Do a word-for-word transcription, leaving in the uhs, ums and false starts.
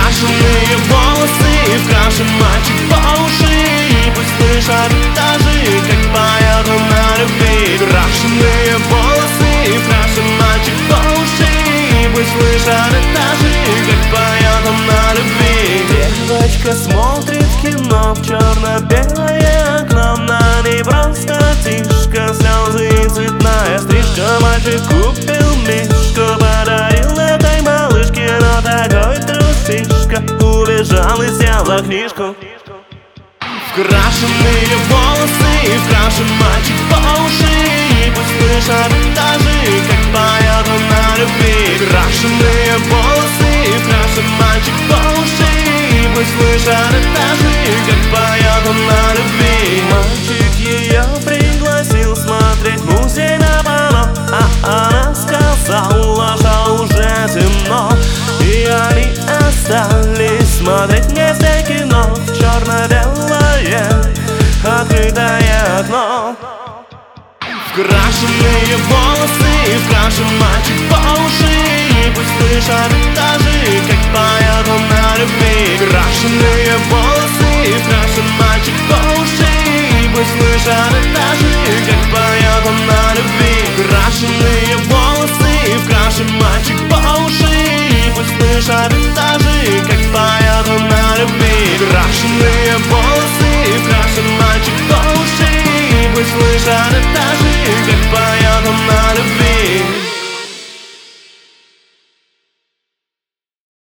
Крашеные волосы, вкрашен мальчик по уши, и пусть слышат этажи, как поет он на любви. Крашеные волосы, вкрашен мальчик по уши, и пусть слышат этажи, как поет он на любви. Девочка смотрит кино в черно-белое окно, на ней просто тишка, слезы и цветная стрижка. Мальчик купил мишку, подарил этой малышке, но такой трусишка убежал и сел за книжку. Вкрашенные волосы, вкрашен мальчик по уши, и пусть слышат этажи, как поет он на любви. Крашеные волосы, вкрашен мальчик по уши, и пусть слышат этажи, как поет он на любви. Мальчик ее пригласил смотреть музей на полу, а она сказала, что уже темно, и они остались смотреть вместе кино в черно-белое открытое окно. Вкрашенные волосы, вкрашен мальчик по уши, и пусть слышат этажи, как поет он на любви. Крашеные волосы,